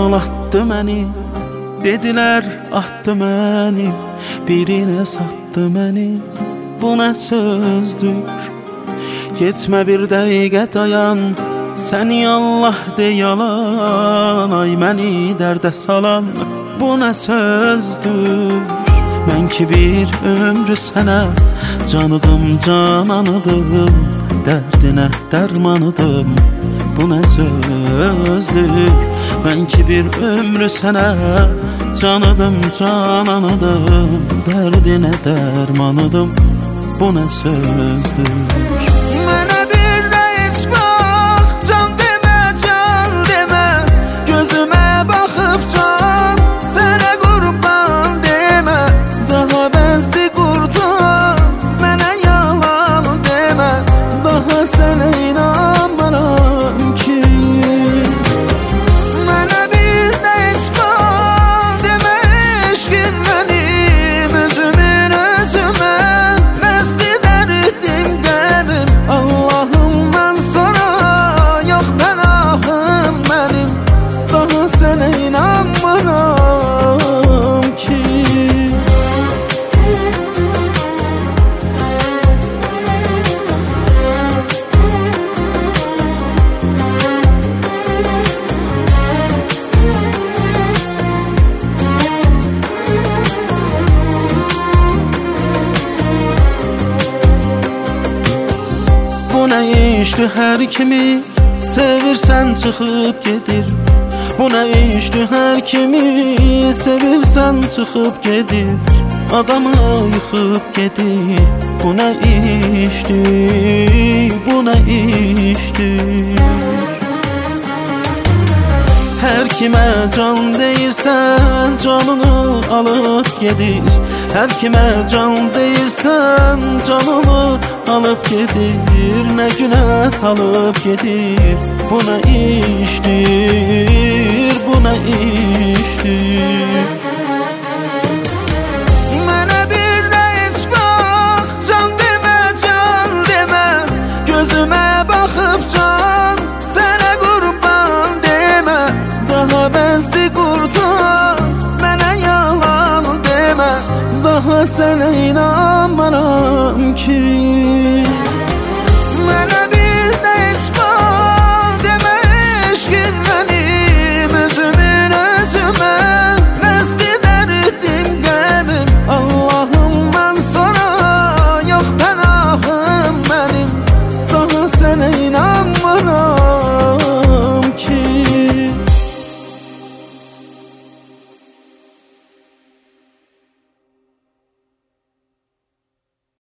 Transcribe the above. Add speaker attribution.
Speaker 1: ağlatdı məni. Dedilər atdı məni, birinə satdı məni. Bu nə sözdür? Getmə bir dəqiqə dayan, səni Allah de yalan. Ay məni dərdə salan, bu nə sözdür? Mən ki bir ömrü sənə canıdım, cananıdım, dərdinə dərmanıdım, bu nə sözdür? Mən ki bir ömrü sənə canıdım, cananıdım, dərdinə dərmanıdım, bu nə sözdür?
Speaker 2: Mənə bir də heç bax, can demə, can demə, gözümə baxıb can, sənə qurban demə. Daha bəsdi qurtar, mənə yalan demə, daha sənə inanmaram ki. Mənə bir də heç bax, demə eşqin mənim, özümün özümə, bəsdi dərdim qəmim. Allahımdan sonra yox pənahım mənim, daha sənə inanmaram ki.
Speaker 1: Bu nə işdir hər kimi sevirsən çıxıb gedir. Bu nə işdir hər kimi sevirsən çıxıb gedir. Adamı yıxıb gedir. Bu nə işdir? Bu nə işdir? Hər kimə can deyirsən canını alıb gedir. Hər kimə can deyirsən canını alıb gedir. Nə günə salıb gedir. Bu nə işdir? Bu nə işdir?
Speaker 2: Mənə bir də heç bax, can demə, can demə, gözümə baxıb can, sənə qurban demə. Daha bəsdi qurtar, mənə yalan demə, daha sənə inanmaram ki.